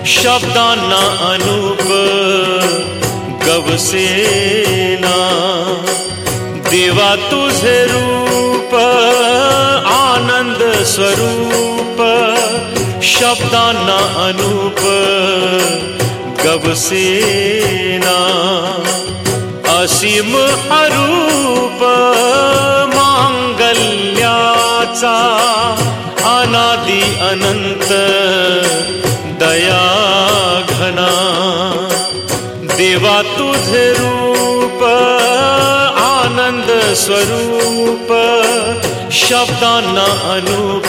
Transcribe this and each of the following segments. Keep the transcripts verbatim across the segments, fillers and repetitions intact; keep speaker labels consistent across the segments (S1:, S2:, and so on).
S1: शब्दांना अनूप गवसेना. देवा तुझे रूप आनंद स्वरूप, शब्दांना अनूप गवसेना. असीम अरूप मांगल्याचा, अनादि अनंत दया घना. देवा तुझे रूप आनंद स्वरूप, शब्दांना अनूप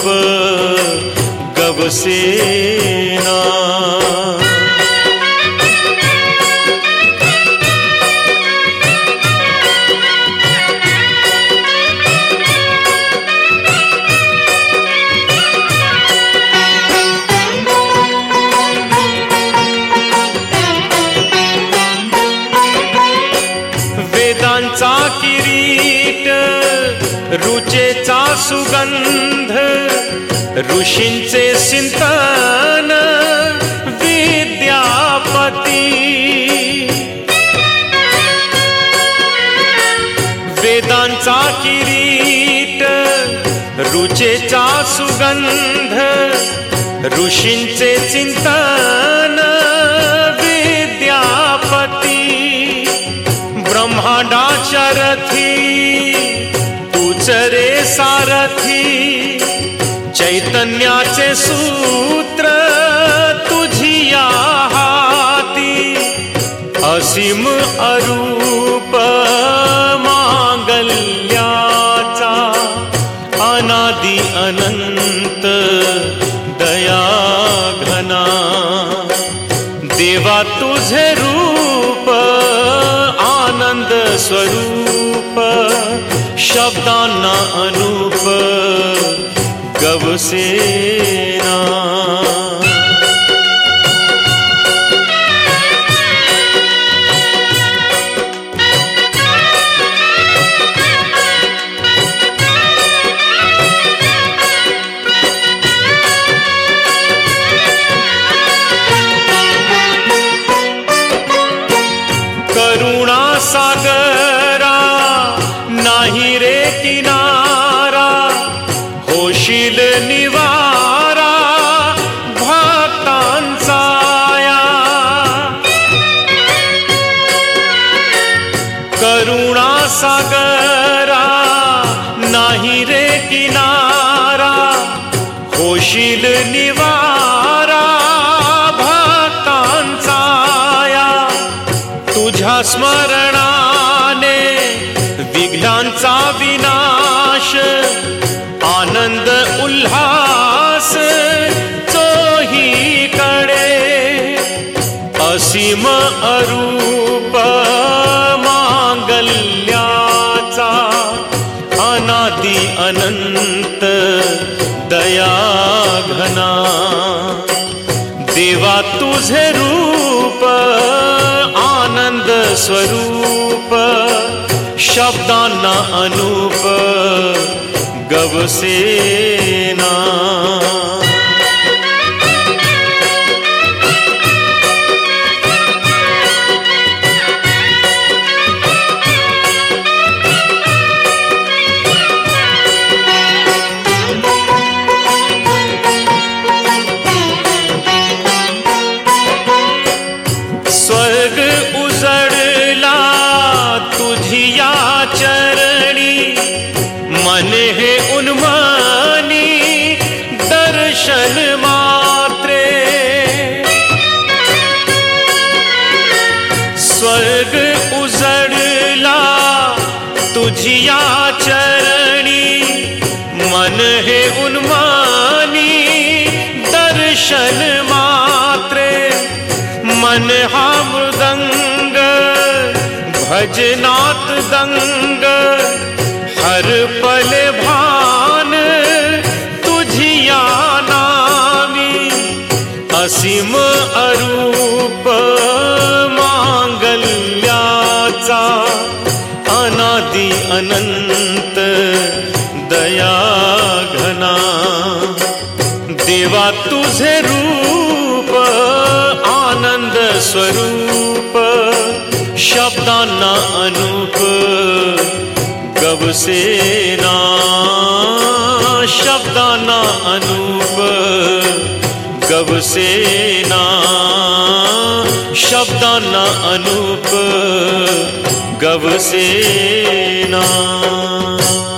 S1: गवसेना. वेदांचा किरीट रुचेचा सुगंध, ऋषींचे चिंतन विद्यापती. वेदांचा किरीट रुचेचा सुगंध, ऋषींचे चिंतन विद्यापती. ब्रह्मांडाच्या रथी तूच रे सारथी, चैतन्याचे सूत्र तुझिया हाती. असीम अरूप मांगल्याचा, अनादि अनंत दया घना. देवा तुझे रूप आनंद स्वरूप, शब्दांना अनूप गवसेना. करुणा सागरा नाही रे किनारा, होशील निवारा भक्तांचा या. करुणा सागरा नाही रे किनारा, होशील निवारा भक्तांचा या. तुझ्या स्मरणाने विघ्नांचा विनाश, आनंद उल्हास चोहीकडे. असीम अरूप मांगल्याचा, अनादि अनंत दया घना. देवा तुझे रूप आनंद स्वरूप, शब्दांना अनूप गवसेना. स्वर्ग उजड़ला तुझिया चरणी, मन हे उन्मानी दर्शन मात्रे. स्वर्ग उजड़ला तुझिया चरणी, मन हे उन्मानी दर्शन मात्रे. मन हा मृदंग भजनात दंग, हर पल भान तुझिया नामी. असीम अरूप मांगल्याचा, अनादि अनंत दया घना. देवा तुझे रूप स्वरूप शब्दांना अनूप गवसेना शब्दांना अनूप गवसेना शब्दांना अनूप गवसेना।